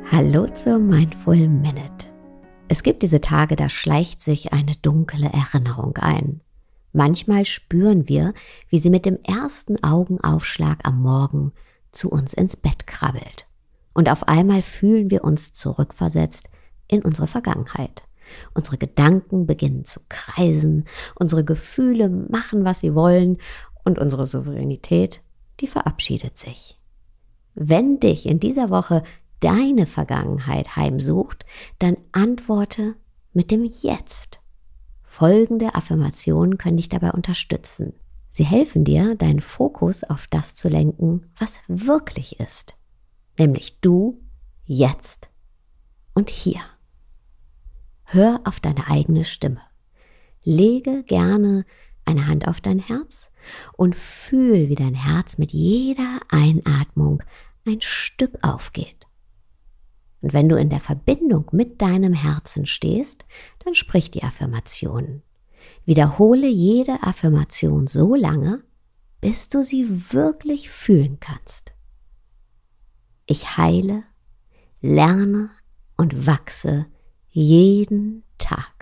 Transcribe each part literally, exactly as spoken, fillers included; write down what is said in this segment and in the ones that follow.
Hallo zur Mindful Minute. Es gibt diese Tage, da schleicht sich eine dunkle Erinnerung ein. Manchmal spüren wir, wie sie mit dem ersten Augenaufschlag am Morgen zu uns ins Bett krabbelt. Und auf einmal fühlen wir uns zurückversetzt in unsere Vergangenheit. Unsere Gedanken beginnen zu kreisen, unsere Gefühle machen, was sie wollen und unsere Souveränität, die verabschiedet sich. Wenn dich in dieser Woche deine Vergangenheit heimsucht, dann antworte mit dem Jetzt. Folgende Affirmationen können dich dabei unterstützen. Sie helfen dir, deinen Fokus auf das zu lenken, was wirklich ist. Nämlich du, jetzt und hier. Hör auf deine eigene Stimme. Lege gerne eine Hand auf dein Herz und fühl, wie dein Herz mit jeder Einatmung ein Stück aufgeht. Und wenn du in der Verbindung mit deinem Herzen stehst, dann sprich die Affirmationen. Wiederhole jede Affirmation so lange, bis du sie wirklich fühlen kannst. Ich heile, lerne und wachse jeden Tag.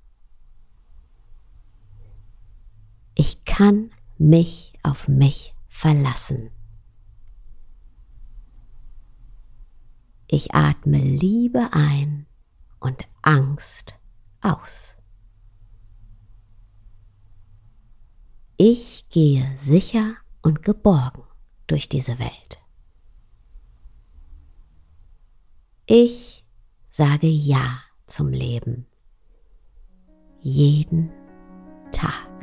Ich kann mich auf mich verlassen. Ich atme Liebe ein und Angst aus. Ich gehe sicher und geborgen durch diese Welt. Ich sage Ja zum Leben. Jeden Tag.